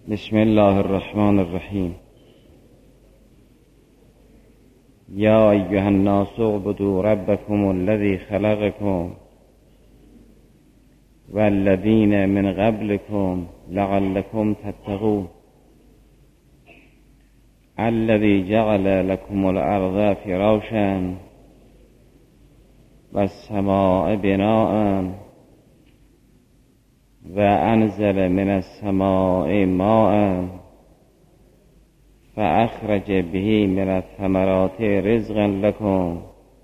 بسم الله الرحمن الرحیم. یا ایها الناس اعبدوا ربکم الذی خلقکم والذین من قبلکم لعلکم تتقون الذی جعل لكم الارض فراشا والسماء بناء و انزل من السماء ماء فاخرج به من الثمرات رزقا لكم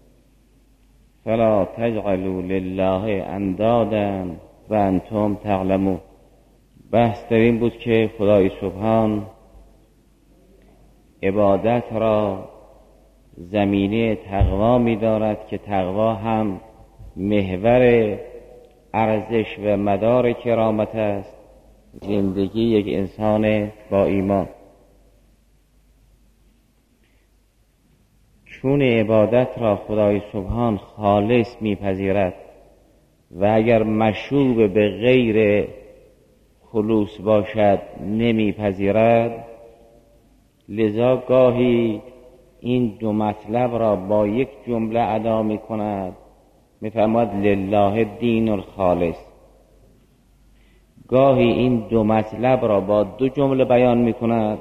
فلا تجعلوا لله اندادا و انتم تعلمون. بحث در این بود که خدای سبحان عبادت را زمینه تقوا می دارد که تقوا هم محور ارزش و مدار کرامت است، زندگی یک انسان با ایمان. چون عبادت را خدای سبحان خالص میپذیرد و اگر مشوب به غیر خلوص باشد نمیپذیرد، لذا گاهی این دو مطلب را با یک جمله ادا می کند، می فرماید لله دین الخالص. گاهی این دو مطلب را با دو جمله بیان می کند،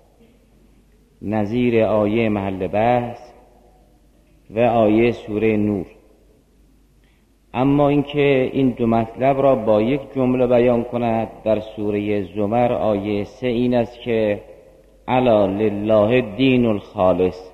نظیر آیه محل بحث و آیه سوره نور. اما اینکه این دو مطلب را با یک جمله بیان کند در سوره زمر آیه 3 این است که الا لله دین الخالص،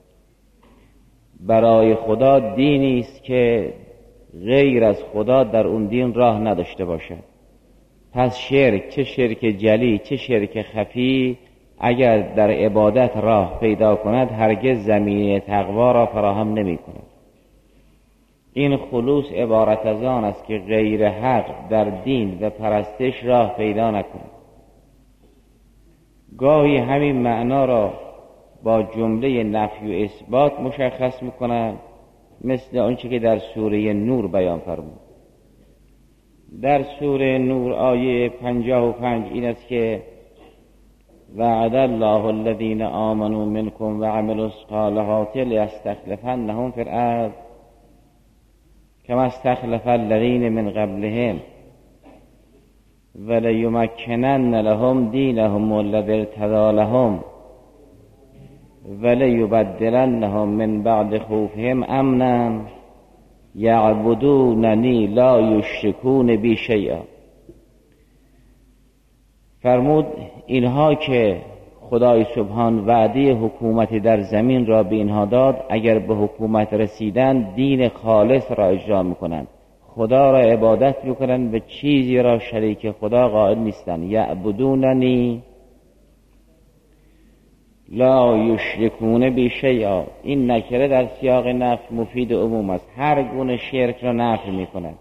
برای خدا دینی است که غیر از خدا در اون دین راه نداشته باشد. پس شرک، چه شرک جلی چه شرک خفی، اگر در عبادت راه پیدا کند هرگز زمینه تقوا را فراهم نمی کند. این خلوص عبارت از آن است که غیر حق در دین و پرستش راه پیدا نکند. گاهی همین معنا را با جمله نفی و اثبات مشخص میکنند، مثل آنچه که در سوره نور بیان فرمود. در سوره نور آیه 55 این است که وعد الله الذین آمنوا منکم و عملوا الصالحات لیستخلفنهم فی الارض کما استخلف الذین من قبلهم ولیمکنن لهم دینهم الذی ارتضی لهم ولیبدلنهم من بعد خوفهم امنا یعبدوننی لا یشرکون بی شیئا. فرمود اینها که خدای سبحان وعده حکومت در زمین را به اینها داد، اگر به حکومت رسیدن دین خالص را اجرا میکنند، خدا را عبادت میکنند و چیزی را شریک خدا قائل نیستند. یعبدوننی لا یشرکون بی شیئا. این نکره در سیاق نفی مفید عموم است، هر گونه شرک را نفی میکند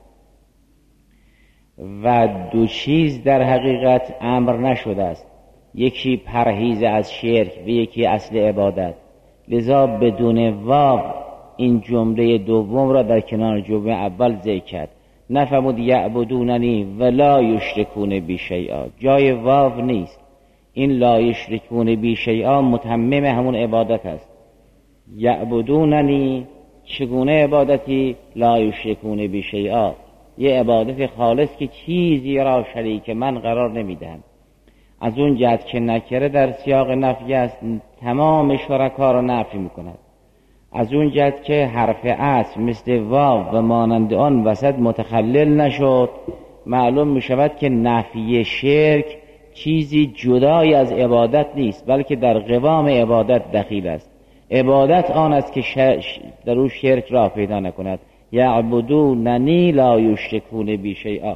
و دو چیز در حقیقت امر نشده است، یکی پرهیز از شرک و یکی اصل عبادت. لذا بدون واو این جمله دوم را در کنار جمله اول ذکر کرد. نفرمود یعبدوننی ولا یشرکون بی شیئا، جای واو نیست. این لا یشرکون بی شیئا متمم همون عبادت است. یعبدوننی چگونه عبادتی؟ لا یشرکون بی شیئا، یه عبادت خالص که چیزی را شریک من قرار نمیدن. از اون جهت که نکره در سیاق نفی است، تمام شرکا را نفی میکند. از اون جهت که حرف اصل مثل واو و مانند آن وسط متخلل نشد، معلوم میشود که نفی شرک چیزی جدای از عبادت نیست، بلکه در قوام عبادت دخیل است. عبادت آن است که در او شرک را پیدا نکند. یعبدوننی لا یشرکون بی شیئا.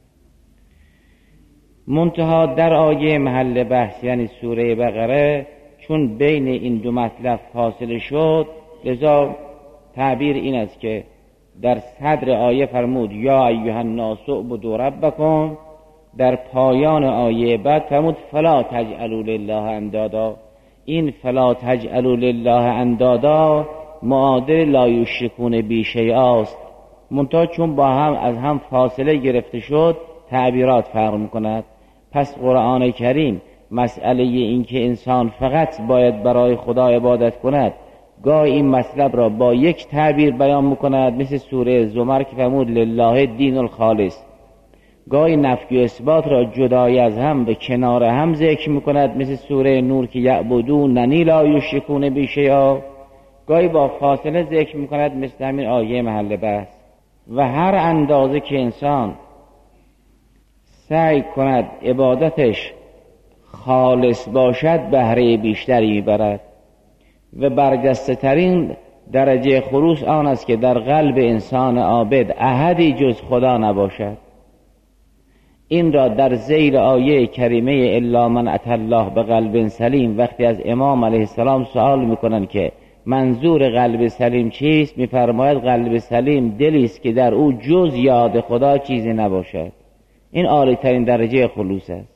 منتها در آیه محل بحث یعنی سوره بقره، چون بین این دو مطلب فاصله شد، لذا تعبیر این است که در صدر آیه فرمود یا ایها الناس اعبدوا ربکم، در پایان آیه بعد فرمود فلا تجعلوا لله اندادا. این فلا تجعلوا لله اندادا معادل لا یشرکون بی شیئا است، منتها چون با هم از هم فاصله گرفته شد تعبیرات فرق میکند. پس قرآن کریم مسئله این که انسان فقط باید برای خدا عبادت کند، گاهی این مطلب را با یک تعبیر بیان میکند، مثل سوره زمر که فرمود لله دین الخالص. گاهی نفی و اثبات را جدای از هم به کنار هم ذکر میکند، مثل سوره نور که یعبدوننی لا یشرکون بی شیئا. گاهی با فاصله ذکر میکند، مثل همین آیه محل بحث. و هر اندازه که انسان سعی کند عبادتش خالص باشد، بهره بیشتری میبرد. و برجسته ترین درجه خلوص آن است که در قلب انسان عابد احدی جز خدا نباشد. این را در ذیل آیه کریمه الا من اتی الله بقلب سلیم، وقتی از امام علیه السلام سوال میکنند که منظور قلب سلیم چیست، میفرماید قلب سلیم دلی است که در او جز یاد خدا چیزی نباشد. این عالی ترین درجه خلوص است.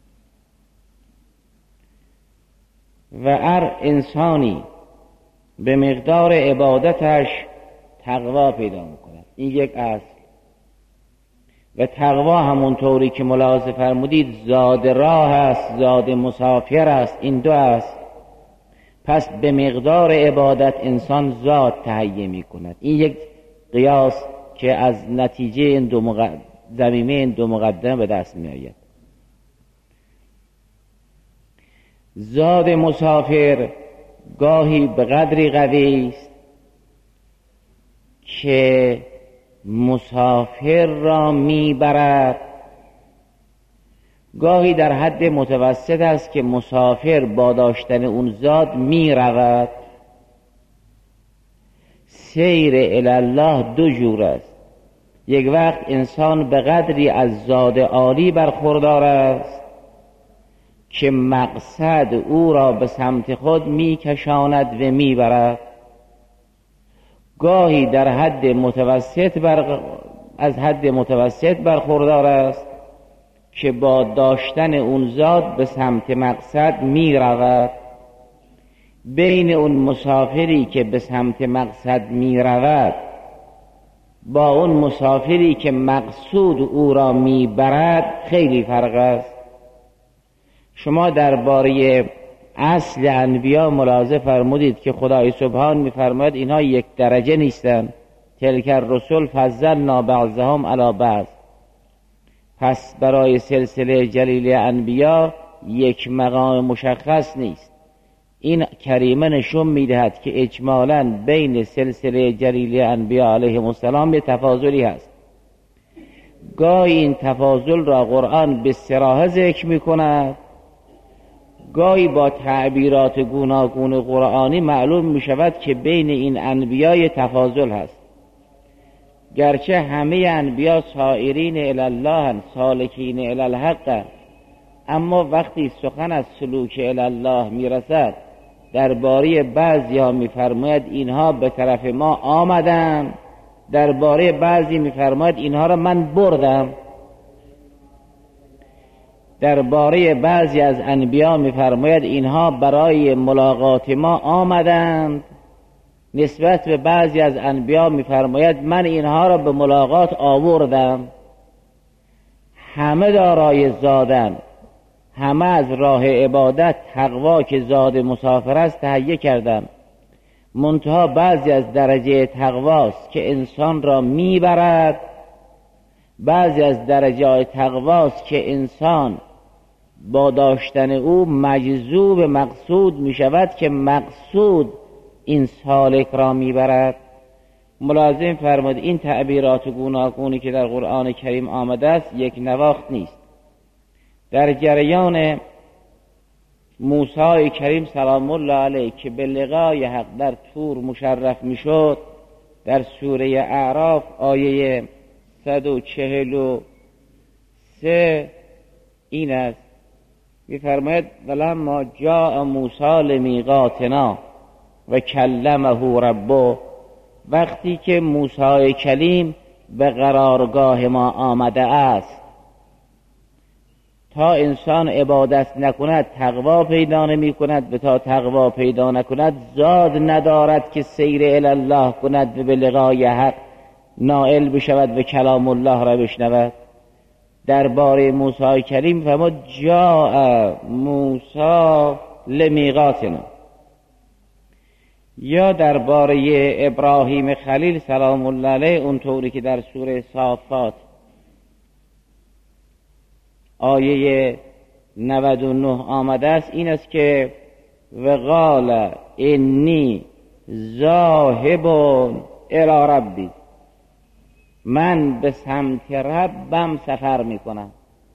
و هر انسانی به مقدار عبادتش تقوا پیدا میکند. این یک اصل. و تقوا همونطوری که ملاحظه فرمودید زاد راه است، زاد مسافر است. این دو است. پس به مقدار عبادت انسان زاد تهیه میکند. این یک قیاس که از نتیجه این ضمیمه این دو مقدمه به دست میآید. زاد مسافر گاهی به قدری قوی است که مسافر را میبرد، گاهی در حد متوسط است که مسافر با داشتن اون زاد میرود. سیر الی الله دو جور است. یک وقت انسان به قدری از زاد عالی برخوردار است که مقصد او را به سمت خود میکشاند و میبرد. گاهی در حد متوسط از حد متوسط برخوردار است که با داشتن اون زاد به سمت مقصد میرود. بین اون مسافری که به سمت مقصد میرود با اون مسافری که مقصود او را میبرد خیلی فرق است. شما درباره اصل انبیا ملاحظه فرمودید که خدای سبحان میفرماید اینها یک درجه نیستند. تلک الرسل فضلنا بعضهم علی بعض. پس برای سلسله جلیل انبیا یک مقام مشخص نیست. این کریمه نشون میدهد که اجمالاً بین سلسله جلیل انبیا علیهم السلام یک تفاضلی هست. گاهی این تفاضل را قرآن به صراحت ذکر میکند، گاهی با تعبیرات گوناگون قرآنی معلوم می شود که بین این انبیاء تفاضل هست. گرچه همه انبیا سائرین الی الله، سالکین الی الحق، اما وقتی سخن از سلوک الی الله می رسد درباره بعضی ها می فرماید اینها به طرف ما آمدن، درباره بعضی می فرماید اینها را من بردم. درباره بعضی از انبیا می‌فرماید اینها برای ملاقات ما آمدند. نسبت به بعضی از انبیا می‌فرماید من اینها را به ملاقات آوردم. همه دارای زادن، همه از راه عبادت تقوا که زاد مسافر است تهیه کردم. منتها بعضی از درجه تقواست که انسان را میبرد، بعضی از درجه تقواست که انسان با داشتن او مجذوب مقصود می شود که مقصود این سالک را می برد. ملازم فرمود این تعبیرات گوناگونی که در قرآن کریم آمده است یک نواخت نیست. در جریان موسی کریم سلام الله علیه که به لقای حق در طور مشرف می شد، در سوره اعراف آیه 143 این است، می‌فرماید ولما جاء موسی لمیقاتنا و کلمه ربه. وقتی که موسی کلیم به قرارگاه ما آمده است، تا انسان عبادت نکند تقوا پیدا نمی کند، و تا تقوا پیدا نکند زاد ندارد که سیر الی الله کند و به لقای حق نائل بشود و کلام الله را بشنود. درباره موسی کریم فرمود جاء موسی موسی لمیقاتنا. یا درباره ابراهیم خلیل سلام الله علیه اونطوری که در سوره صافات آیه 99 آمده است، این است که وقال انی ذاهب الی ربی، من به سمت ربم سفر میکنم.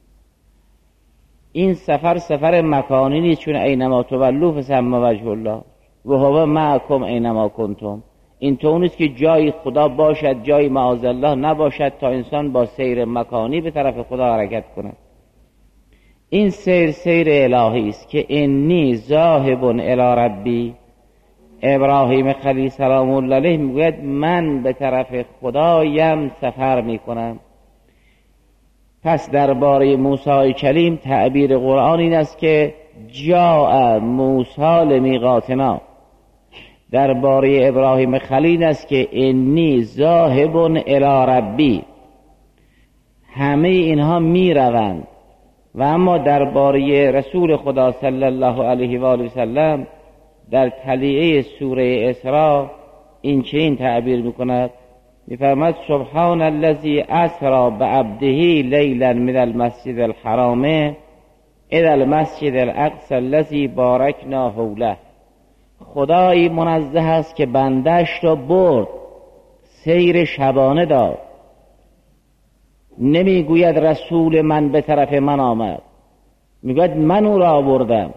این سفر مکانی نیست، چون اینما تولوا فثم وجه الله و هو معکم اینما کنتم. این طور نیست که جای خدا باشد جای معاذالله نباشد تا انسان با سیر مکانی به طرف خدا حرکت کند. این سیر الهی است که انی ذاهب الی ربی. ابراهیم خلیل سلام الله علیه میگوید من به طرف خدایم سفر میکنم. پس درباره موسی کلیم تعبیر قرآن این است که جاء موسی لمیقاتنا. درباره ابراهیم خلیل است که انی ذاهب الی ربی. همه اینها می روند. و اما درباره رسول خدا صلی الله علیه و آله و سلم در تلیعه سوره اسراء این چنین تعبیر میکند، میفرماید سبحان الذی اسری بعبده لیلا من المسجد الحرام الی المسجد الاقصی الذی بارکنا حوله. خدایی منزه است که بندش را برد، سیر شبانه داد. نمیگوید رسول من به طرف من آمد، میگوید من او را بردم.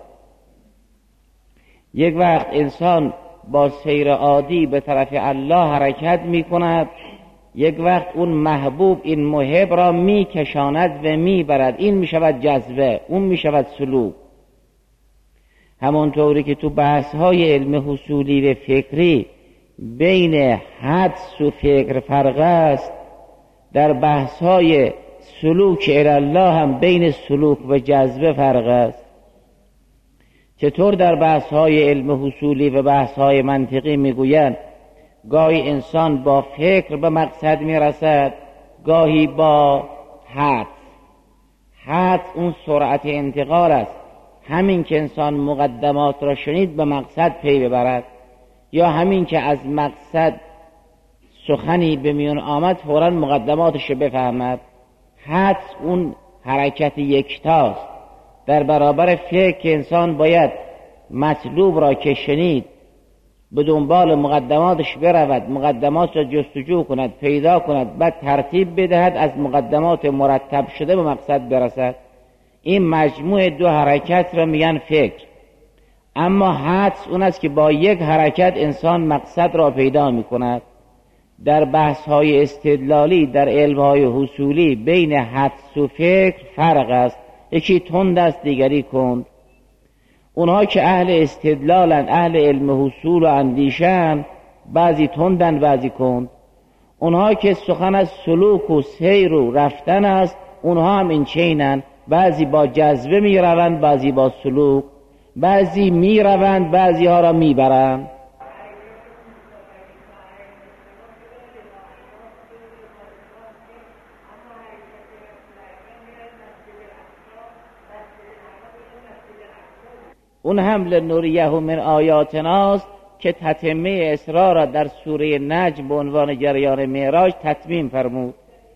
یک وقت انسان با سیر عادی به طرف الله حرکت میکند، یک وقت اون محبوب این محب را میکشاند و میبرد. این میشود جذبه، اون میشود سلوک. همونطوری که تو بحث‌های علم حصولی و فکری بین حدس و فکر فرق است، در بحث‌های سلوک الی الله هم بین سلوک و جذبه فرق است. چطور در بحث‌های علم حصولی و بحث‌های منطقی میگویند گاهی انسان با فکر به مقصد میرسد، گاهی با حدس اون سرعت انتقال است. همین که انسان مقدمات را شنید به مقصد پی ببرد، یا همین که از مقصد سخنی به میان آمد فوراً مقدماتش بفهمد. حدس اون حرکت یکتاست. در برابر فکر که انسان باید مطلوب را که شنید به دنبال مقدماتش برود، مقدمات را جستجو کند، پیدا کند، بعد ترتیب بدهد، از مقدمات مرتب شده به مقصد برسد. این مجموع دو حرکت را میگن فکر. اما حدس اون است که با یک حرکت انسان مقصد را پیدا میکند. در بحث‌های استدلالی در علم‌های حصولی بین حدس و فکر فرق است. یکی تند است، دیگری کند. اونها که اهل استدلالن، اهل علم حصول و اندیشن، بعضی تندن بعضی کند. اونها که سخن از سلوک و سیر و رفتن است، اونها هم این چینن، بعضی با جذبه میروند، بعضی با سلوک، بعضی میروند، بعضی ها را میبرند. اون هم لنریه من آیاتناست که تتمه اسراء را در سوره نجم به عنوان جریان معراج تتمیم فرمود.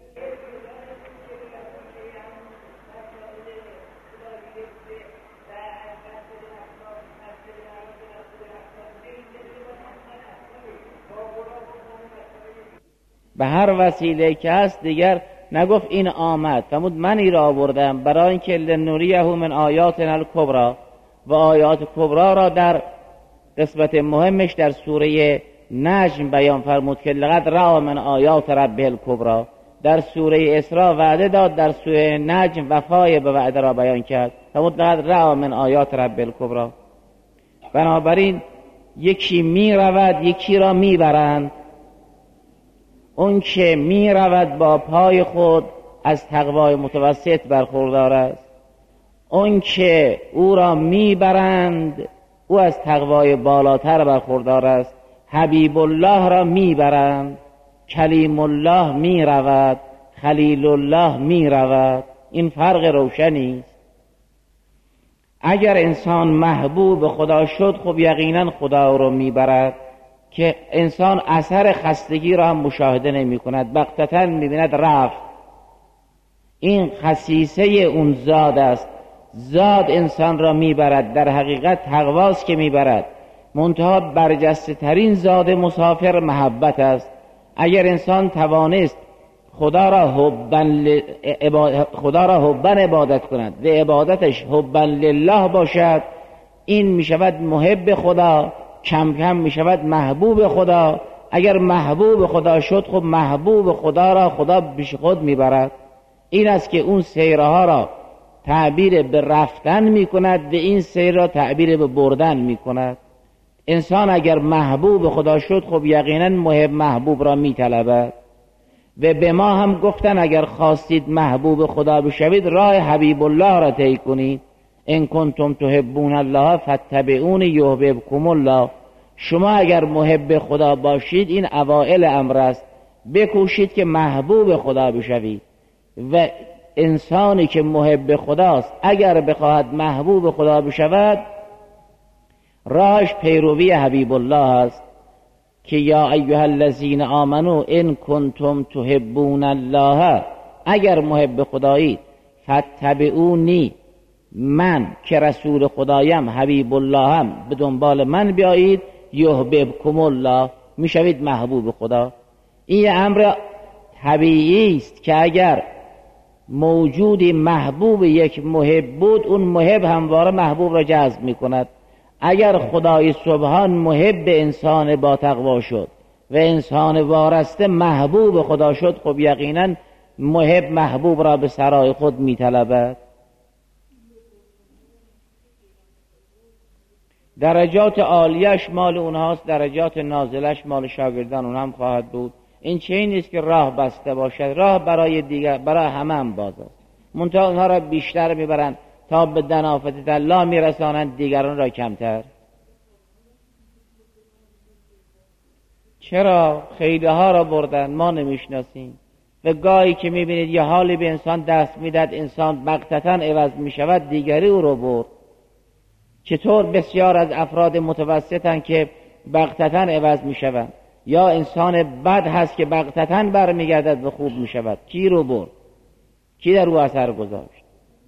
به هر وسیله که هست دیگر نگفت این آمد، فرمود من ای را آوردم، برای اینکه لنریه من آیاتنا الکبری، و آیات کبرا را در قسمت مهمش در سوره نجم بیان فرمود که لقد رأى من آیات ربه الکبری. در سوره اسراء وعده داد، در سوره نجم وفای به وعده را بیان کرد، فرمود لقد رأى من آیات ربه الکبری. بنابراین یکی می رود، یکی را می برند. اون که می رود با پای خود از تقوای متوسط برخوردار است، اون که او را میبرند او از تقوای بالاتر برخوردار است. حبیب الله را میبرند، کلیم الله میرود، خلیل الله میرود. این فرق روشنی است. اگر انسان محبوب خدا شد خب یقینا خدا رو میبرد، که انسان اثر خستگی را هم مشاهده نمی کند، بغتةً میبیند رفت. این خصیصه اون زاد است. زاد انسان را میبرد، در حقیقت تقواست که میبرد. منتها برجسته ترین زاد مسافر محبت است. اگر انسان توانست خدا را حباً عبادت کند و عبادتش حباً لله باشد، این میشود محب خدا، کم کم میشود محبوب خدا. اگر محبوب خدا شد خب محبوب خدا را خدا پیش خود میبرد. این است که اون سیرها را تعبیر به رفتن میکند و این سیر را تعبیر به بردن میکند. انسان اگر محبوب خدا شد خب یقینا محبوب را میطلبد. و به ما هم گفتن اگر خواستید محبوب خدا بشوید راه حبیب الله را طی کنید. ان کنتم تحبون الله فاتبعونی یحببکم الله. شما اگر محب خدا باشید، این اوائل امر است، بکوشید که محبوب خدا بشوید. و انسانی که محب خداست اگر بخواهد محبوب خدا بشود، راهش پیروی حبیب الله است که یا ایها الذین آمنو ان کنتم تحبون الله، اگر محب خدایید، فاتبعونی، من که رسول خدایم، حبیب الله هم، به دنبال من بیایید، یحببکم الله، میشوید محبوب خدا. این امر طبیعی است که اگر موجودی محبوب یک محب بود، اون محب همواره محبوب را جذب میکند. اگر خدای سبحان محب انسان با تقوا شد و انسان وارسته محبوب خدا شد، خب یقینا محب محبوب را به سرای خود میطلبد. درجات عالیش مال اونهاست، درجات نازلش مال شاگردان اون هم خواهد بود. این چه نیست که راه بسته باشد، راه برای دیگر، برای همه هم باز است. منتها اونها را بیشتر میبرند تا به دنافت الله میرسانند، دیگران را کمتر. چرا خیلی ها را بردن ما نمیشناسیم؟ و گاهی که میبینید یه حالی به انسان دست میداد، انسان بغتةً عوض میشود، دیگری او رو برد. چطور بسیار از افراد متوسطن که بغتةً عوض میشوند، یا انسان بد هست که بغتةً برمیگردد و خوب میشود. کی رو برد؟ کی در او اثر گذاشت؟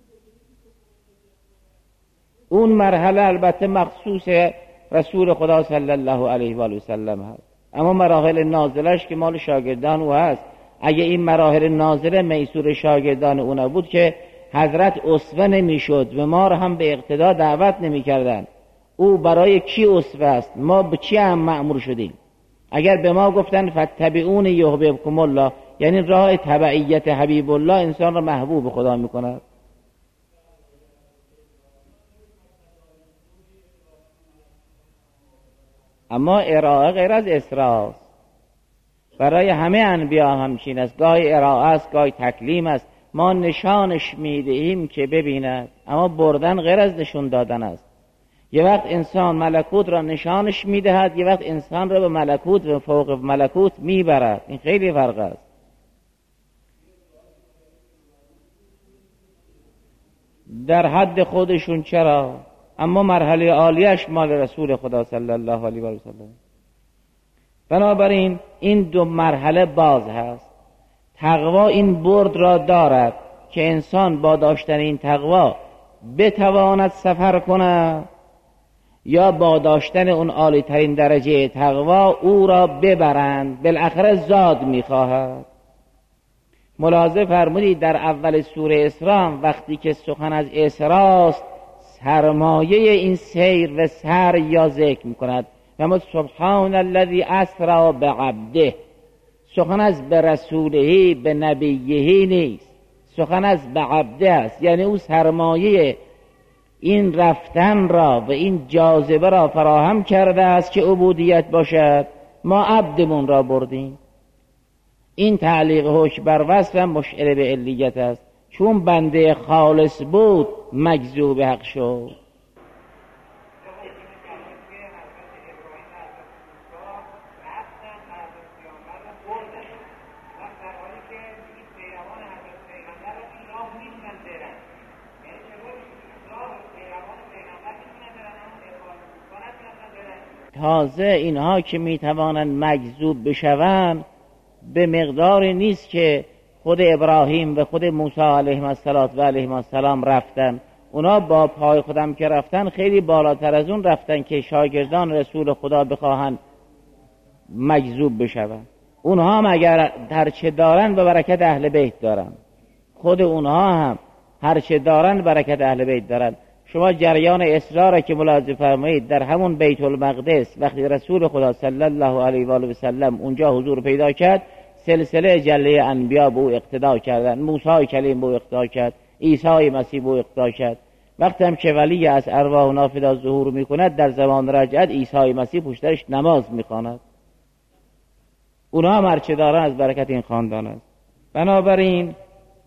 اون مرحله البته مخصوص رسول خدا صلی الله علیه و آله و سلم هست، اما مراحل نازلش که مال شاگردان او هست. اگه این مراحل نازله میسور شاگردان او نبود که حضرت اسوه نمیشد و ما را هم به اقتدا دعوت نمیکردند. او برای کی اسوه است؟ ما به چی هم مأمور شدیم؟ اگر به ما گفتن فاتبعون یحببکم الله، یعنی راه تبعیت حبیب الله انسان را محبوب خدا میکند. اما ارائه غیر از اسراست. برای همه انبیا همچین است، گاهی ارائه است، گاهی تکلیم است. ما نشانش میدهیم که ببیند، اما بردن غیر از نشون دادن است. یه وقت انسان ملکوت را نشانش میدهد، یه وقت انسان را به ملکوت و فوق ملکوت میبرد. این خیلی فرق است. در حد خودشون چرا، اما مرحله عالیش مال رسول خدا صلی الله علیه و سلم. بنابراین این دو مرحله باز هست. تقوا این برد را دارد که انسان با داشتن این تقوا بتواند سفر کند، یا با داشتن اون عالی ترین درجه تقوا او را ببرند. بالاخره زاد میخواهد. ملاحظه فرمودید در اول سوره اسراء وقتی که سخن از اسراست، سرمایه این سیر و سر یا ذکر میکند. اما سبحان الذی اسری بعبده، سخن از به رسولهی به نبیهی نیست، سخن از به عبده است. یعنی او سرمایه این رفتن را و این جاذبه را فراهم کرده است که عبودیت باشد، ما عبدمون را بردیم. این تعلیق حکم بر وصف مشعر به علیت است. چون بنده خالص بود مجذوب حق شد. تازه اینها که میتوانند مجذوب بشوند به مقداری نیست که خود ابراهیم و خود موسی علیه السلام رفتن. اونا با پای خودم که رفتن خیلی بالاتر از اون رفتن که شاگردان رسول خدا بخواهند مجذوب بشوند. اونها هم اگر هرچه دارن به برکت اهل بیت دارن، خود اونها هم هرچه دارن برکت اهل بیت دارن. شما جریان اسراء را که ملاحظه فرمایید، در همون بیت المقدس وقتی رسول خدا صلی الله علیه و آله و سلم اونجا حضور پیدا کرد، سلسله جله انبیا به او اقتدا کردند. موسی کلیم به او اقتدا کرد، عیسی مسیح به او اقتدا کرد. وقتی هم که ولی از ارواح نافذات ظهور میکند، در زمان رجعت عیسی مسیح پشتش نماز میخواند. اونها هم هرچه دارن از برکت این خاندان است. بنابراین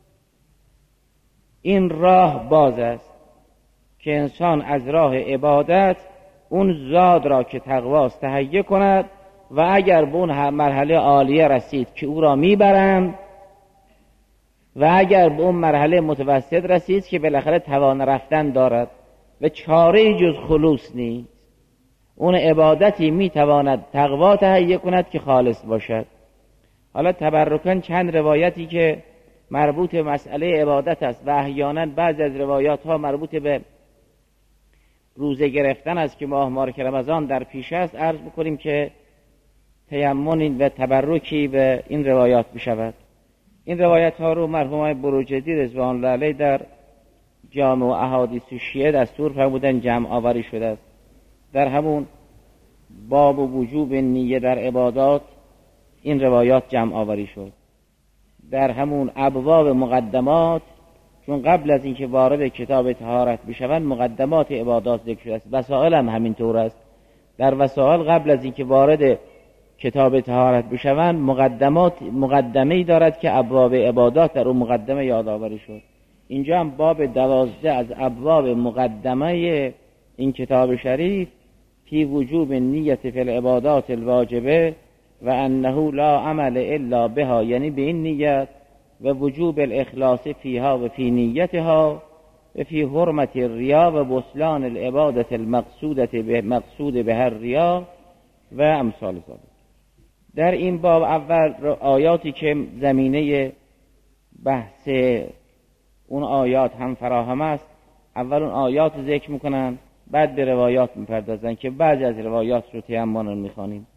این راه باز است که انسان از راه عبادت اون زاد را که تقواست تهیه کند و اگر به اون مرحله عالیه رسید که او را میبرند و اگر به اون مرحله متوسط رسید که بالاخره توان رفتن دارد و چاره جز خلوص نیست، اون عبادتی میتواند تقوا تهیه کند که خالص باشد. حالا تبرکاً چند روایتی که مربوط به مسئله عبادت است و احیانا بعضی از روایات ها مربوط به روزه گرفتن است که ماه مبارک رمضان در پیش است، عرض بکنیم که تیمم و تبرکی به این روایات بشود. این روایت ها رو مرحوم بروجردی رضوان الله علیه در جامع احادیث شیعه دستور فرمودن جمع آوری شده است. در همون باب وجوب نیه در عبادات این روایات جمع آوری شد. در همون ابواب مقدمات، چون قبل از اینکه وارد کتاب طهارت بشوند مقدمات عبادات ذکر شده است. وسائل هم همینطور است. در وسائل قبل از اینکه وارد کتاب طهارت بشوند مقدمه‌ای دارد که ابواب عبادات در اون مقدمه یادآوری شد. اینجا هم باب 12 از ابواب مقدمه این کتاب شریف فی وجوب نیت فی العبادات الواجبه و انه لا عمل الا بها، یعنی به این نیت، و وجوب الاخلاص فیها و فی نیتها و فی حرمت الریا و بطلان العبادت المقصود به هر ریا و امثال ذلک. در این باب اول آیاتی که زمینه بحث اون آیات هم فراهم است، اول اون آیات ذکر میکنن، بعد به روایات میپردازن که بعضی از روایات رو تیمم میخوانیم.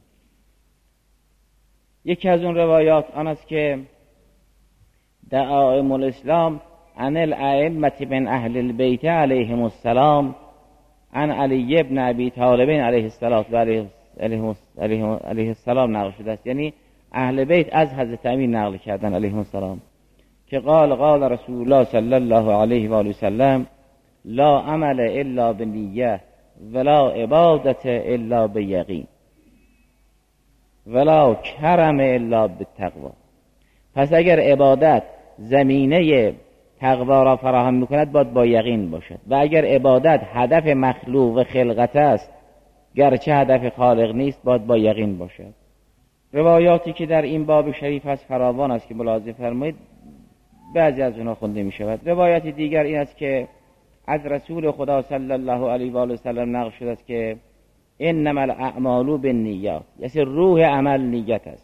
یکی از اون روایات آن است که دعائم الاسلام عن الائمة من اهل البیت علیهم السلام عن علی ابن ابی طالب علیه السلام نقل شده است. یعنی اهل بیت از حضرت امیر نقل کردن علیهم السلام که قال رسول الله صلی الله علیه و آله وسلم لا عمل الا بنیه ولا عبادت الا بیقین ولا کرم الا بالتقوا. پس اگر عبادت زمینه تقوا را فراهم میکند باید با یقین باشد، و اگر عبادت هدف مخلوق و خلقت است گرچه هدف خالق نیست باید با یقین باشد. روایاتی که در این باب شریف است فراوان است که ملاحظه فرمایید، بعضی از اونها خونده می شود. روایت دیگر این است که از رسول خدا صلی الله علیه و آله وسلم نقل شده است که انما الاعمال بالنیات، یعنی روح عمل نیت است،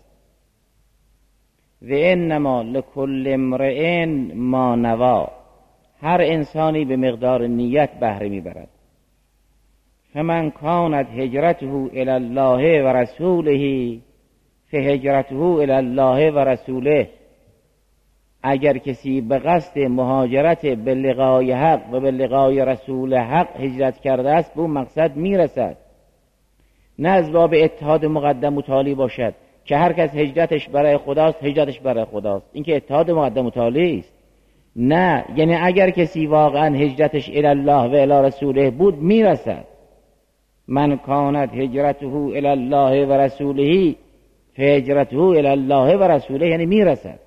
و انما لکل امرئ ما نوا، هر انسانی به مقدار نیت بهره میبرد. فمن کانت هجرته الی الله و رسوله فهجرته الی الله و رسوله، اگر کسی به قصد مهاجرت به لقای حق و به لقای رسول حق هجرت کرده است به اون مقصد میرسد. نه از باب اتحاد مقدم و تالی باشد که هر کس هجرتش برای خداست هجرتش برای خداست، این که اتحاد مقدم و تالی است. نه، یعنی اگر کسی واقعا هجرتش الی الله و الی رسوله بود میرسد. من کانت هجرته الی الله و رسوله فهجرته الی الله و رسوله، یعنی میرسد.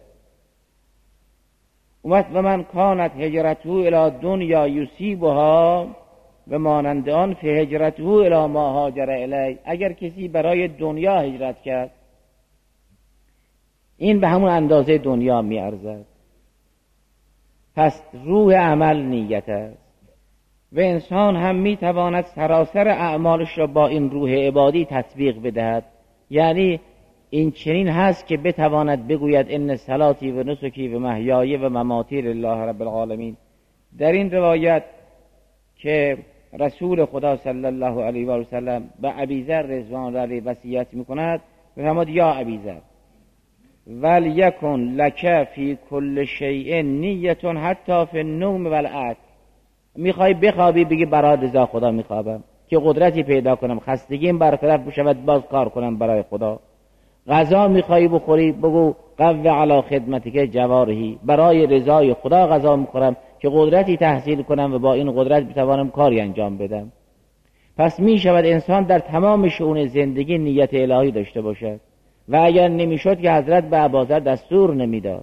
و من کانت هجرته الی دنیا یصیبها و مانند آن فهجرته الی ما هاجر الی، اگر کسی برای دنیا هجرت کرد این به همون اندازه دنیا میارزد. پس روح عمل نیت است. و انسان هم میتواند سراسر اعمالش را با این روح عبادی تطبیق بدهد. یعنی این چنین هست که بتواند بگوید ان صلاتی و نسکی و محیای و مماتی لله رب العالمین. در این روایت که رسول خدا صلی الله علیه و سلم به ابیذر رضوان الله علیه وصیت میکند، میفرماید یا ابیذر ولیکن لک فی کل شیء نیت حتی فی النوم والاکل. میخوای بخوابی بگی برای رضا خدا میخوابم که قدرتی پیدا کنم، خستگیم برطرف بشود باز کار کنم برای خدا. غذا میخوای بخوری بگو قو علی خدمتک جوارحی، برای رضای خدا غذا میخورم که قدرتی تحصیل کنم و با این قدرت بتوانم کاری انجام بدم. پس میشود انسان در تمام شئون زندگی نیت الهی داشته باشد و اگر نمیشد که حضرت به اباذر دستور نمیداد.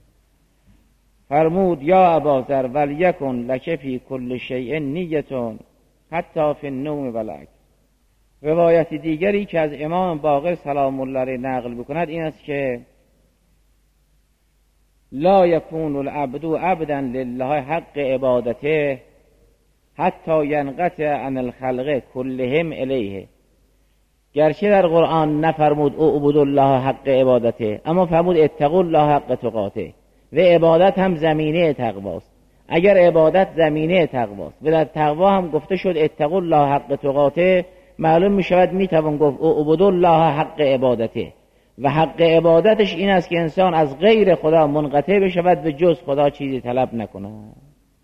فرمود یا اباذر ولیکن لک فی کل شیء نیت حتی فی النوم والاکل. روایت دیگری که از امام باقر سلام الله علیه نقل بکند این است که لا یکون العبد عبدا لله حق عبادته حتی ینقطع عن الخلق كلهم الیه. گرچه در قرآن نفرمود اعبدوا الله حق عبادته، اما فرمود اتقوا الله حق تقاته. و عبادت هم زمینه تقواست. اگر عبادت زمینه تقواست و در تقوا هم گفته شد اتقوا الله حق تقاته، معلوم می شود می توان گفت اعبدوا الله حق عبادته. و حق عبادتش این است که انسان از غیر خدا منقطع بشود و جز خدا چیزی طلب نکند.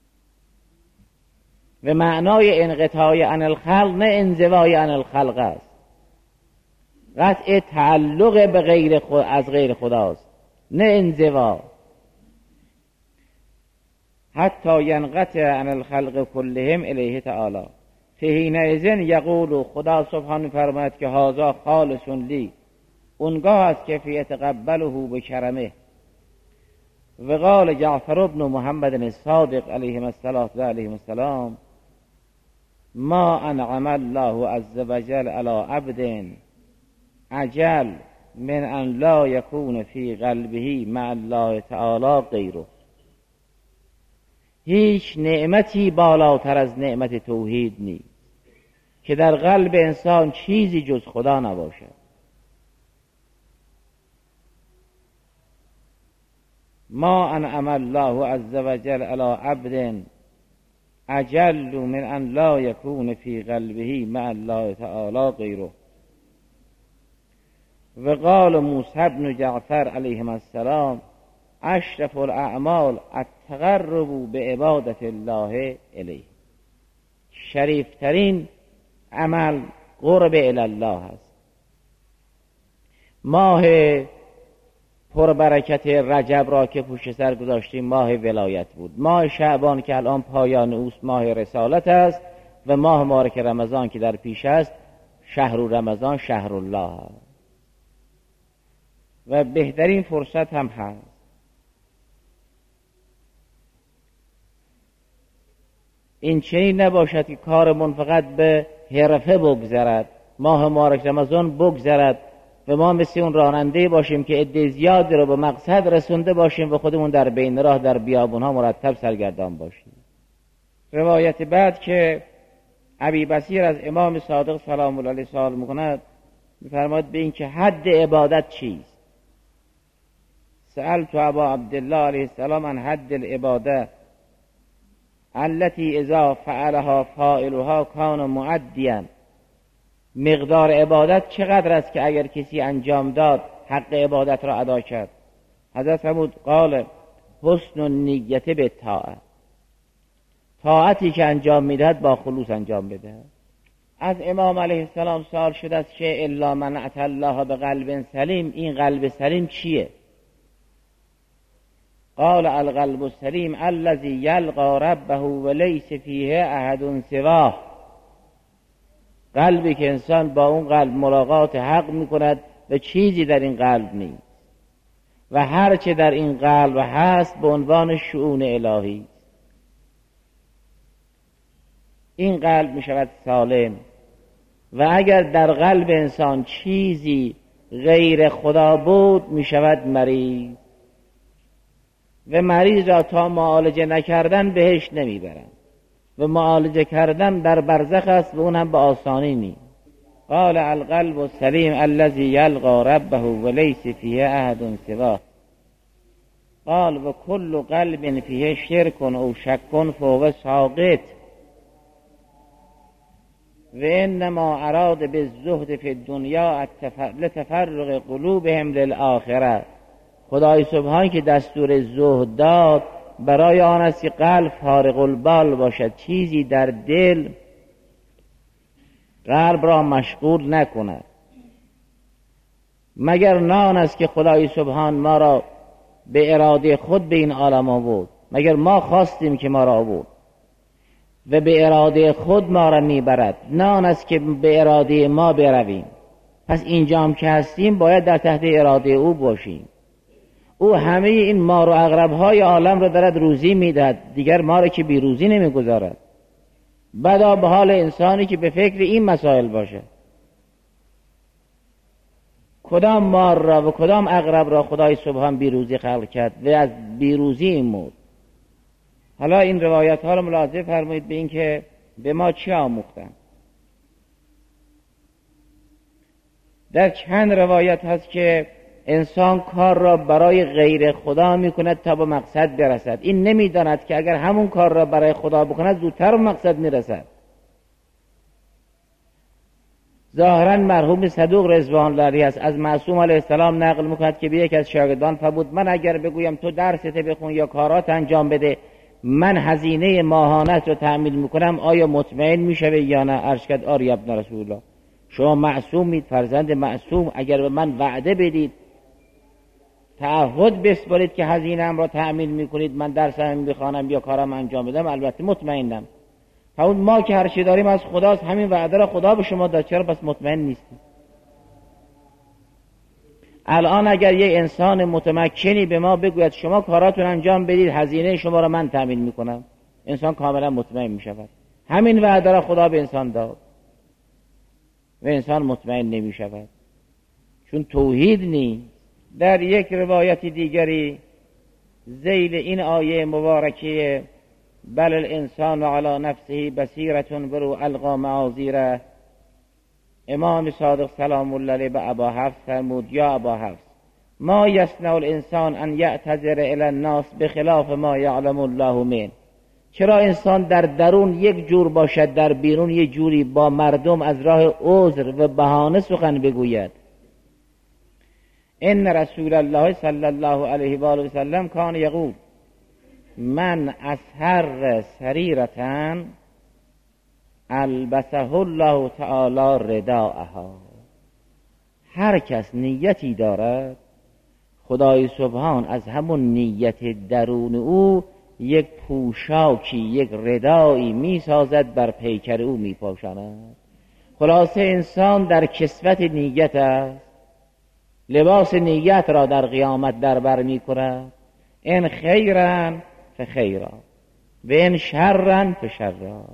و معنای انقطاع عن الخلق نه انزوای عن الخلق است، قطع تعلق به غیر از غیر خداست، نه انزوا. حتی ینقطع عن الخلق كلهم الیه تعالی. فحینئذ یقول، خدا سبحانه فرماید که هذا خالص لی، اونگاه است که فی یتقبله بکرمه. و قال جعفر بن محمد الصادق علیه السلام ما انعم الله عز وجل علی عبد عجل من ان لا یکون فی قلبه مع الله تعالی غیره. هیچ نعمتی بالاتر از نعمت توحید نیست که در قلب انسان چیزی جز خدا نباشد. ما انعم الله عز وجل علی عبد اجل من ان لا یکون فی قلبه مع الله تعالی غیره. و قال موسی بن جعفر علیه السلام اشرف الاعمال التقرب بعبادت الله الیه. شریفترین عمل قرب الی الله است. ماه پربرکت رجب را که پشت سر گذاشتیم ماه ولایت بود. ماه شعبان که الان پایان اوست ماه رسالت است و ماه مبارک رمضان که در پیش است شهر رمضان شهر الله است و بهترین فرصت هم هست. این چنین نباشد که کارمون فقط به حرفه بگذرد، ماه مبارک رمضان بگذرد و ما مثل اون راننده باشیم که عده زیادی رو به مقصد رسونده باشیم و خودمون در بین راه در بیابونها مرتب سرگردان باشیم. روایت بعد که ابی بصیر از امام صادق سلام الله علیه سوال میکند، میفرماید به این که حد عبادت چیست؟ سألت ابا عبدالله علیه السلام عن حد العباده التي اذا فعلها فاعلها کان معدیا. مقدار عبادت چقدر است که اگر کسی انجام داد حق عبادت را ادا کرد؟ حضرت فرمود قال حسن النیت بالطاعه، طاعتی که انجام میدهد با خلوص انجام بده. از امام علیه السلام سوال شده است که الا من اتى الله بقلب سلیم، این قلب سلیم چیه؟ قال القلب السلیم الذي یلقى ربه وليس فیه احد سواه. قلبی که انسان با اون قلب ملاقات حق میکند و چیزی در این قلب نیست و هر چه در این قلب هست به عنوان شؤون الهی. این قلب میشود سالم و اگر در قلب انسان چیزی غیر خدا بود میشود مریض و مریض را تا معالجه نکردن بهش نمیبرن و معالجه کردن در برزخ است و اون هم به آسانی نیست. قال القلب السلیم الذي یلقی ربه وليس فیه احد سواه. قال و کل قلب فیه شرک او شک فهو ساقط و انما اراد بالزهد فی الدنیا لتفرق قلوبهم للآخره. خدای سبحان که دستور زهد داد برای آن است که قلب فارغ البال باشد، چیزی در دل قلب را مشغول نکند، مگر نان است که خدای سبحان ما را به اراده خود به این عالم آورد، مگر ما خواستیم که ما را آورد و به اراده خود ما را میبرد، نان است که به اراده ما برویم. پس اینجا هم که هستیم باید در تحت اراده او باشیم. او همه این مار و عقرب‌های عالم را دارد روزی میدهد، دیگر ما را که بی روزی نمیگذارد. بدا به حال انسانی که به فکر این مسائل باشه. کدام مار را و کدام عقرب را خدای سبحان بی روزی خلق کرد و از بی روزی این مرد. حالا این روایت ها را ملاحظه فرمایید به این که به ما چی آموختن. در چند روایت هست که انسان کار را برای غیر خدا میکند تا به مقصد برسد. این نمیداند که اگر همون کار را برای خدا بکند زودتر به مقصد میرسد. ظاهرا مرحوم صدوق رضوان الله علیه است از معصوم علیه السلام نقل میکند که به یک از شاگردان فرمود من اگر بگویم تو درست بخون یا کارات انجام بده من هزینه ماهانت رو تأمین میکنم، آیا مطمئن میشوه یا نه؟ عرض کرد آری ابن رسول الله، شما معصومید، فرزند معصوم، اگر به من وعده بدید تعهد بسپارید که هزینه‌ام را تأمین میکنید من درسم بخوانم یا کارم انجام بدم البته مطمئنم. فرمود ما که هر چی داریم از خداست، همین وعده را خدا به شما داد، چرا پس مطمئن نیستید؟ الان اگر یک انسان متمکنی به ما بگوید شما کاراتون انجام بدید هزینه شما را من تأمین میکنم، انسان کاملا مطمئن میشود. همین وعده را خدا به انسان داد و انسان مطمئن نمیشود چون توحید نیست. در یک روایت دیگری ذیل این آیه مبارکه بل الانسان علی نفسه بصیرة برو القا معاذیره، امام صادق سلام الله علیه به ابا حفص فرمود یا ابا حفص ما یصنع الانسان ان یعتذر الی الناس بخلاف ما یعلم الله من. چرا انسان در درون یک جور باشد در بیرون یک جوری با مردم از راه عذر و بهانه سخن بگوید؟ ان رسول الله صلی الله علیه و آله و سلم کان یقول من اسهر سریرة البسه الله تعالی رداءها. هر کس نیتی دارد خدای سبحان از همون نیت درون او یک پوشاکی یک ردایی می سازد بر پیکر او می پوشاند. خلاصه انسان در کسوت نیت است، لباس نیت را در قیامت در بر می کند. ان خیرا فخیرا و ان شرا فشرا.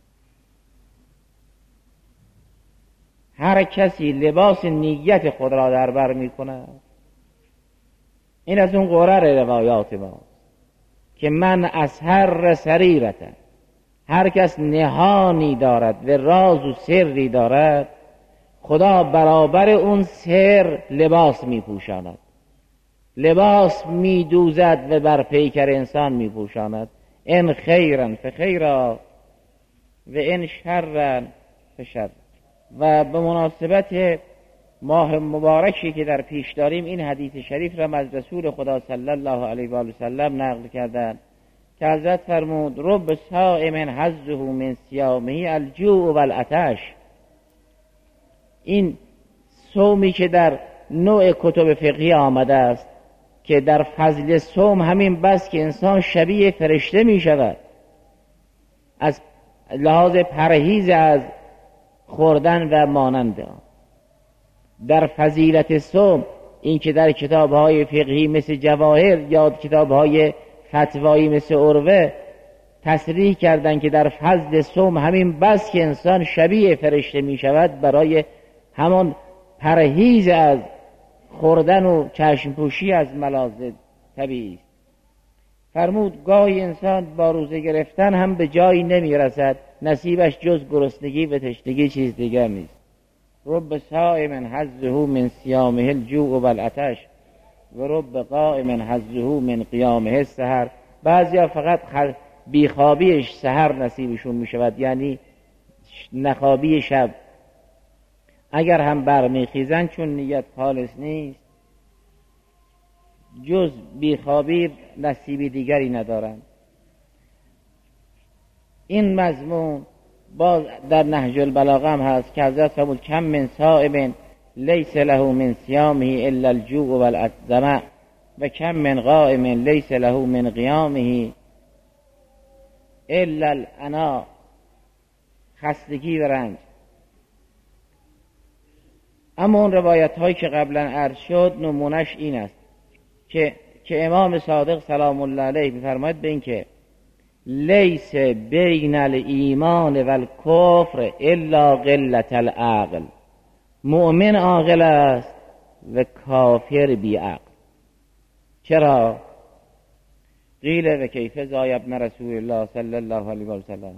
هر کسی لباس نیت خود را در بر می کند. این از اون قرر روایات ما که من اسهر سریرته، هر کس نهانی دارد و راز و سری دارد خدا برابر اون سر لباس می پوشاند، لباس می دوزد و بر پیکر انسان می پوشاند. ان خیرا فخیرا و ان شرا فشر. و به مناسبت ماه مبارکی که در پیش داریم این حدیث شریف را از رسول خدا صلی الله علیه و آله و سلم نقل کردند که حضرت فرمود رب صائم حظه من صیامه الجوع والعطش. این صومی که در نوع کتب فقهی آمده است که در فضل صوم همین بس که انسان شبیه فرشته می شود از لحاظ پرهیز از خوردن و مانند آن. در فضیلت صوم این که در کتاب‌های فقهی مثل جواهر یا کتاب‌های فتوایی مثل عروه تصریح کردند که در فضل صوم همین بس که انسان شبیه فرشته می شود برای همان پرهیز از خوردن و چشم پوشی از ملاذ طبیعی است. فرمود گاهی انسان با روزه گرفتن هم به جایی نمیرسد نصیبش جز گرسنگی و تشنگی چیز دیگر نیست. رب صائم حظه من صیامه الجوع و العطش و رب قائم حظه من قیامه السحر. بعضیا فقط بیخوابیش سحر نصیبشون می شود، یعنی نخوابی شب. اگر هم برمیخیزن چون نیت خالص نیست جز بیخوابی نصیبی دیگری ندارند. این مضمون باز در نهج البلاغه هم هست که حضرت فرمود کم من صائم لیس له من صیامه الا الجوع والظمأ و کم من قائم لیس له من قیامه الا العناء. خستگی و رنج. اما اون روایت هایی که قبلا عرض شد نمونش این است که امام صادق سلام الله علیه می‌فرماید به این که لیس بین الایمان و الکفر الا قلت العقل. مؤمن عاقل است و کافر بی عقل. چرا؟ قیل و کیف ذا ابن رسول الله صلی الله علیه و سلم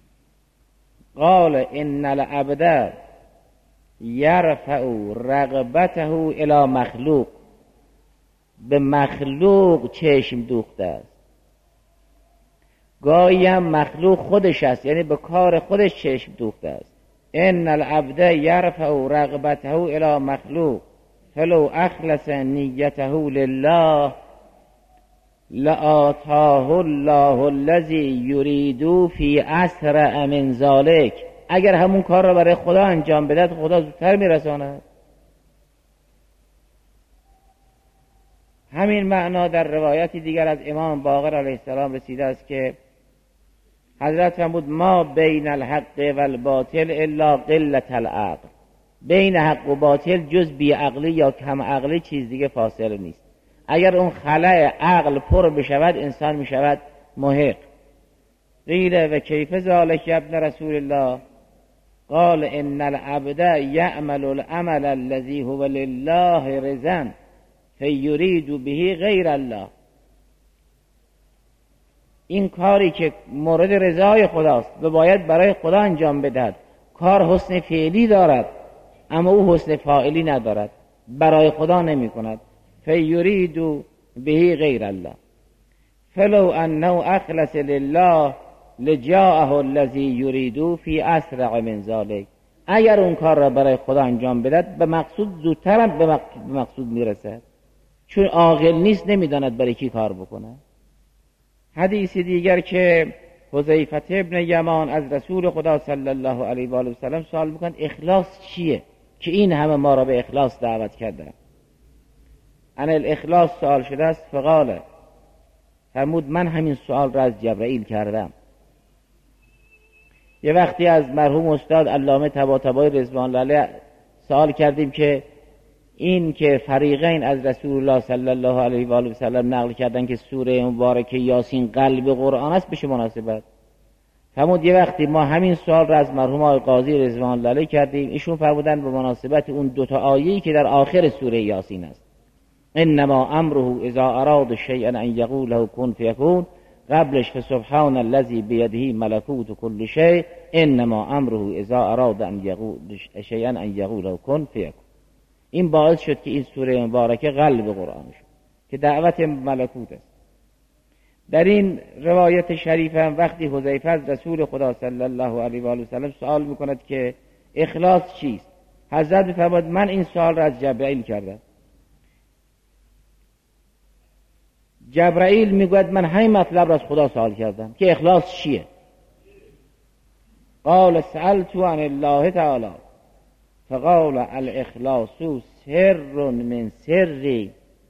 قال ان العبد یرفع رغبته الی مخلوق. به مخلوق چشم دوخته است. گاهی هم مخلوق خودش است، یعنی به کار خودش چشم دوخته است. ان العبد یرفع رغبته الی مخلوق فلو اخلص نیته لله لآتاه الله الذی یرید فی اسرع من ذلک. اگر همون کار را برای خدا انجام بدهد خدا زودتر میرساند. همین معنا در روایتی دیگر از امام باقر علیه السلام رسیده است که حضرت فرمود ما بین الحق و الباطل الا قلت العقل. بین حق و باطل جز بی عقلی یا کم عقلی چیز دیگه فاصله نیست. اگر اون خلأ عقل پر بشود انسان میشود محق. قیل و کیف ذالک ابن رسول الله قال ان العبد یعمل العمل الذی هو لله رضا فیرید به غیر الله. این کاری که مورد رضای خداست و باید برای خدا انجام بدهد، کار حسن فعلی دارد اما او حسن فاعلی ندارد، برای خدا نمی کند. فیرید به غیر الله فلو انه اخلص لله لجاءه الذی یرید فی اسرع من ذلک. اگر اون کار را برای خدا انجام بدهد به مقصود زودتر به مقصود میرسد، چون عاقل نیست نمیداند برای کی کار بکنه. حدیث دیگر که حذیفه ابن یمان از رسول خدا صلی الله علیه و آله و سلم سوال میکنند اخلاص چیه که این همه ما را به اخلاص دعوت کرده. عن الاخلاص سوال شده است. فقال فرمود من همین سوال را از جبرائیل کردم. یه وقتی از مرحوم استاد علامه طباطبایی رضوان الله علیه سوال کردیم که این که فریقین از رسول الله صلی الله علیه و آله و سلم نقل کردن که سوره مبارکه یاسین قلب قرآن است، بشه مناسبت. فرمود یه وقتی ما همین سوال را از مرحوم آقای قاضی رضوان الله علیه کردیم، ایشون فرمودن به مناسبت اون دوتا آیه‌ای که در آخر سوره یاسین است. انما امره اذا اراد شیئا ان یقول له کن فیکون. قبلش فسبحان الذی بیده ملکوت کل شیء انما امره اذا اراد ان یقول شیئا ان یقول له کن فیکون. این باعث شد که این سوره مبارکه قلب قرآن شد که دعوت ملکوت است. در این روایت شریف هم وقتی حذیفه از رسول خدا صلی الله علیه و آله و سلم سوال میکند که اخلاص چیست، حضرت میفرماید من این سوال را از جبرائیل کردم. جبرائیل میگوید من همین مطلب را از خدا سوال کردم که اخلاص چیه. قال سألت عن الله تعالی فقال الاخلاص سر من سری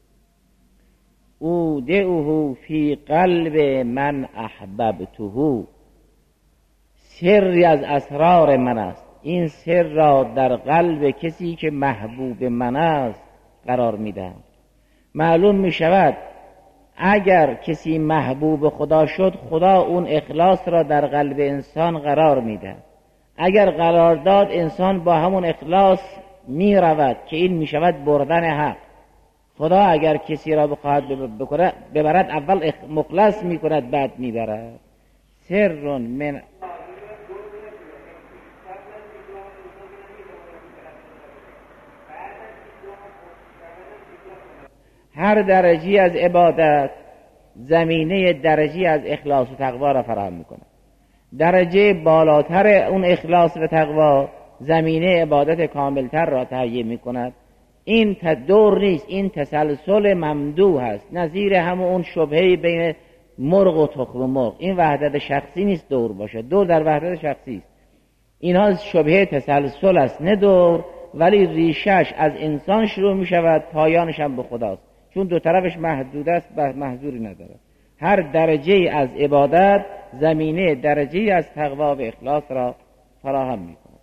اودعه فی قلب من احببته. سری از اسرار من است، این سر را در قلب کسی که محبوب من است قرار میدم. معلوم می شود اگر کسی محبوب خدا شد خدا اون اخلاص را در قلب انسان قرار میده. اگر قرار داد انسان با همون اخلاص می رود که این می شود بردن حق. خدا اگر کسی را بخواهد ببرد اول مخلص میکند بعد میبرد. سر من هر درجی از عبادت زمینه درجی از اخلاص و تقوا را فراهم میکند. درجه بالاتر اون اخلاص و تقوا زمینه عبادت کاملتر را تهیه میکند. این دور نیست، این تسلسل ممدوح است، نظیر همون شبهه بین مرغ و تخم مرغ. این وحدت شخصی نیست دور باشه، دور در وحدت شخصی است. اینها شبهه تسلسل است، نه دور، ولی ریشش از انسان شروع می شود، پایانش هم به خداست، چون دو طرفش محدود است، محظوری نداره. هر درجه از عبادت زمینه درجه از تقوا و اخلاص را فراهم می کند.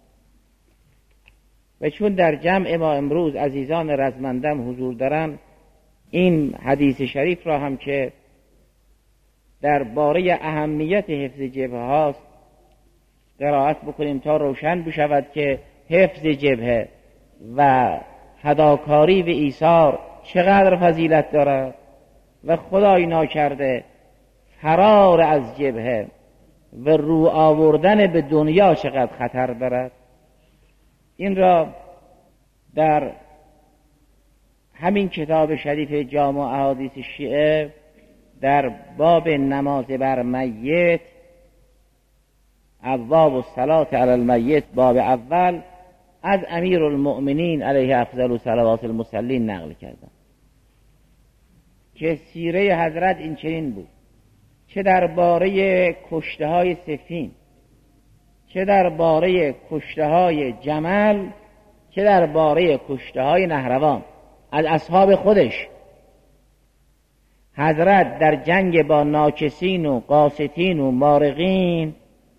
و چون در جمع ما امروز عزیزان رزمندم حضور دارن، این حدیث شریف را هم که در باره اهمیت حفظ جبهه هاست قرائت بکنیم تا روشن بشود که حفظ جبهه و فداکاری و ایثار چقدر فضیلت دارد و خدای ناکرده فرار از جبهه و رو آوردن به دنیا چقدر خطر دارد. این را در همین کتاب شریف جامع احادیث شیعه در باب نماز بر میت، ابواب الصلاة علی المیت، باب اول، از امیر المؤمنین علیه افضل صلوات المصلین نقل کردم که سیره حضرت این چنین بود، چه درباره کشته های صفین، چه درباره کشته های جمل، چه درباره کشته های نهروان از اصحاب خودش. حضرت در جنگ با ناکسین و قاسطین و مارقین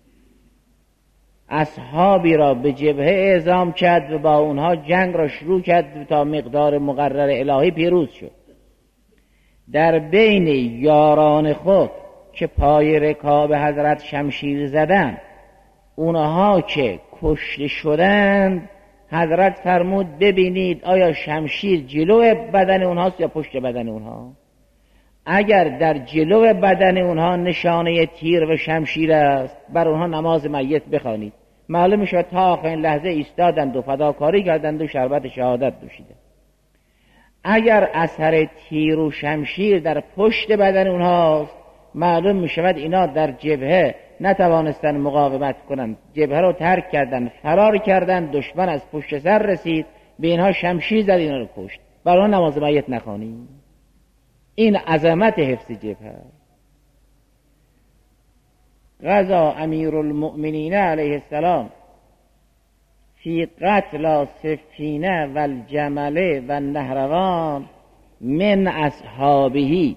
اصحابی را به جبهه اعزام کرد و با اونها جنگ را شروع کرد تا مقدار مقرر الهی پیروز شد. در بین یاران خود که پای رکاب حضرت شمشیر زدند، اونها که کشته شدند، حضرت فرمود ببینید آیا شمشیر جلو بدن اونهاست یا پشت بدن اونها؟ اگر در جلو بدن اونها نشانه تیر و شمشیر است، بر اونها نماز میت بخوانید. معلوم میشه تا آخرین لحظه ایستادند و فداکاری کردند و شربت شهادت نوشیدند. اگر اثر تیر و شمشیر در پشت بدن اونهاست، معلوم میشود اینا در جبهه نتوانستن مقاومت کنند، جبهه رو ترک کردند، فرار کردند، دشمن از پشت سر رسید، به اینها شمشیر زد، اینا رو کشت. برای نماز میت نخوانید. این عظمت حفظ جبهه. غزا امیر المؤمنین علیه السلام فی قتل صفین و الجمل و النهروان من اصحابه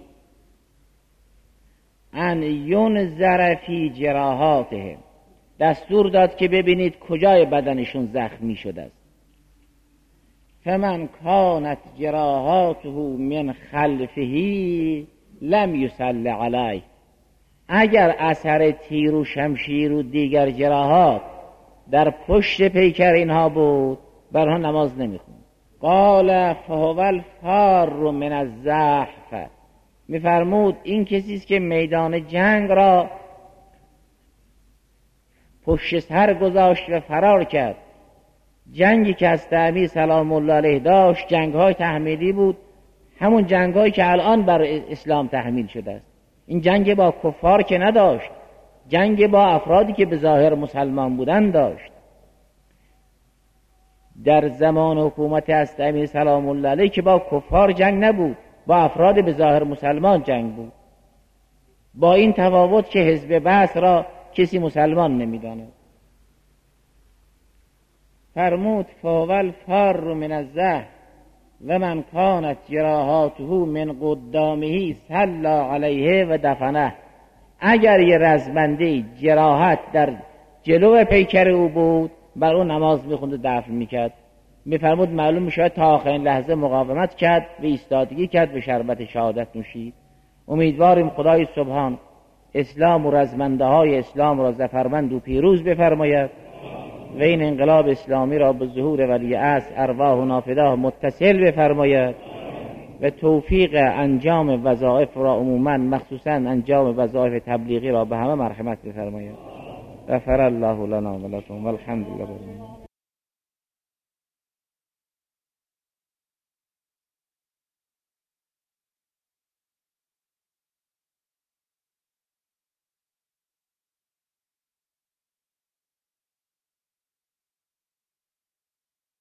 ان ینظر فی جراحاتهم. دستور داد که ببینید کجای بدنشون زخمی شده است. فمن کانت جراحاته من خلفه لم یصلی علیه. اگر اثر تیر و شمشیر و دیگر جراحات در پشت پیکر اینها بود، برها نماز نمیخوند. قال فهو الفار من الزحف. میفرمود این کسی است که میدان جنگ را پشت سر گذاشت و فرار کرد. جنگی که از امیر سلام الله علیه داشت جنگ‌های تحمیلی بود، همون جنگ‌هایی که الان بر اسلام تحمیل شده است. این جنگ با کفار که نداشت، جنگ با افرادی که به ظاهر مسلمان بودن داشت. در زمان حکومت از امیر سلام الله علیه که با کفار جنگ نبود، با افراد به ظاهر مسلمان جنگ بود، با این تفاوت که حزب بعث را کسی مسلمان نمی‌داند. فرمود فاول فار من الزحف و من کانت جراحاته من قدامه صلی علیه و دفنه. اگر یه رزمنده جراحت در جلو پیکر او بود، بر اون نماز میخوند و دفن میکرد. میفرمود معلوم میشود تا آخرین لحظه مقاومت کرد و ایستادگی کرد و شربت شهادت نوشید. امیدواریم خدای سبحان اسلام و رزمنده های اسلام را ظفرمند و پیروز بفرماید و این انقلاب اسلامی را به ظهور ولی عصر ارواح و نافده متصل بفرماید و و توفیق انجام وظایف را عموما مخصوصا انجام وظایف تبلیغی را به همه مرحمت بفرماید. غفر الله لنا و لکم والحمد لله.